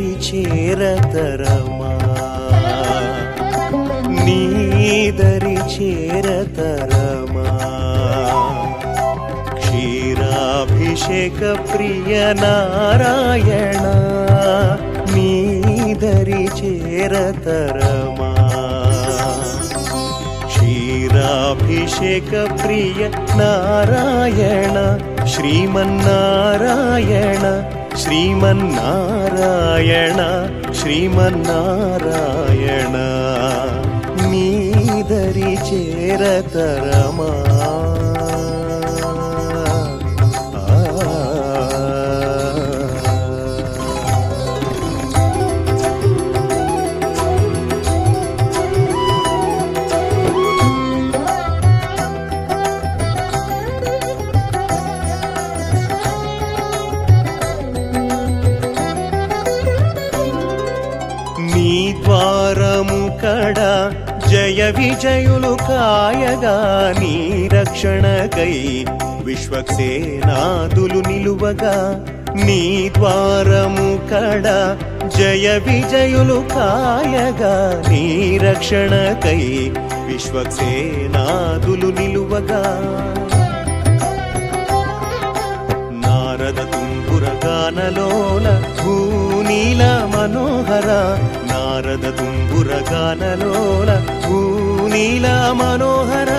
చేరతరమా నీదరి చేరతరమా క్షీరాభిషేక ప్రియ నారాయణ నీదరి చేరతరమా క్షీరాభిషేక ప్రియ నారాయణ శ్రీమన్నారాయణ శ్రీమన్నారాయణ శ్రీమన్నారాయణ నీదరి చేరతరమా ద్వారము కడ జయ విజయులు కాయగా నీ రక్షణకై విశ్వక్సేనాదులు నిలువగా నీ ద్వారము కడ జయ విజయులు కాయగా నీ రక్షణకై విశ్వక్సేనాదులు నిలువగా నారద తుంబుర గానలోల భూనీల మనోహర నారద తుంబుర గానలోల భూనీల మనోహర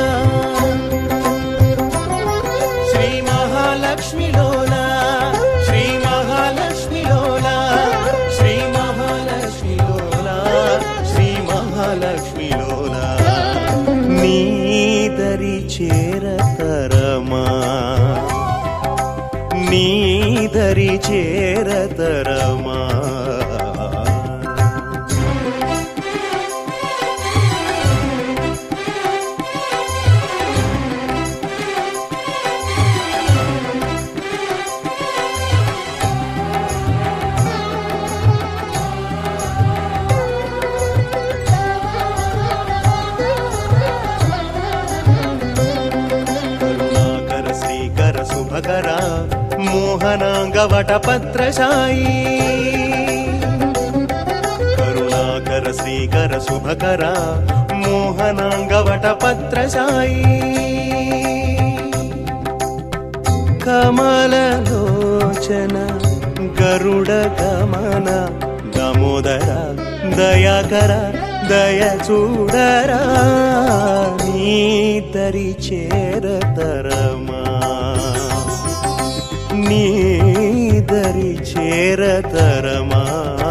శ్రీ మహాలక్ష్మిలోల శ్రీ మహాలక్ష్మిలోల శ్రీ మహాలక్ష్మిలోల శ్రీ మహాలక్ష్మిలోల నీదరి చేరతరమా నీదరి చేరతరమా శుభకర మోహనాంగవట పత్రశాయి కరుణాకర శ్రీకర శుభకర మోహనాంగవట పత్రశాయి కమలలోచన గరుడ గమన దామోదర దయాకర దయ చూడరా నీదరి చేరతరమా నీదరి చేరతరమా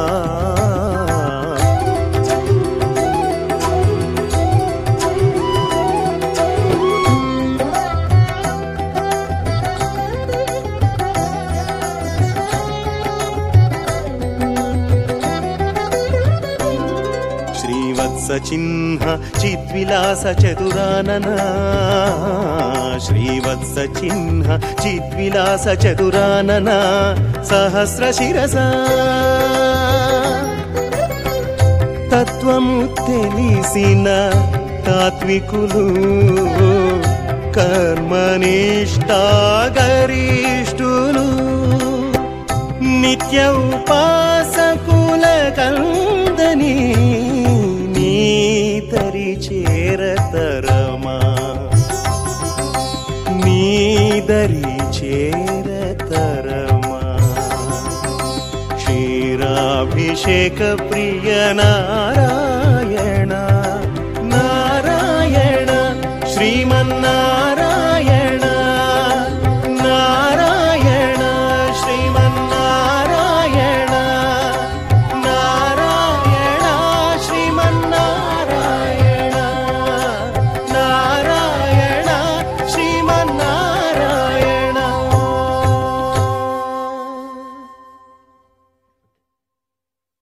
శ్రీవత్సచిహ్న చిద్విలాస చతురానన శ్రీవత్సచిహ్న చిద్విలాస చతురానన సహస్ర శిరస తత్వము తెలిసిన తాత్వికులు కర్మనిష్టాగరిష్ఠులు నిత్య ఉపాసకుల కందని నీదరి చేరతరమా నీదరి చేరతరమా క్షీరాభిషేక ప్రియ నారాయణ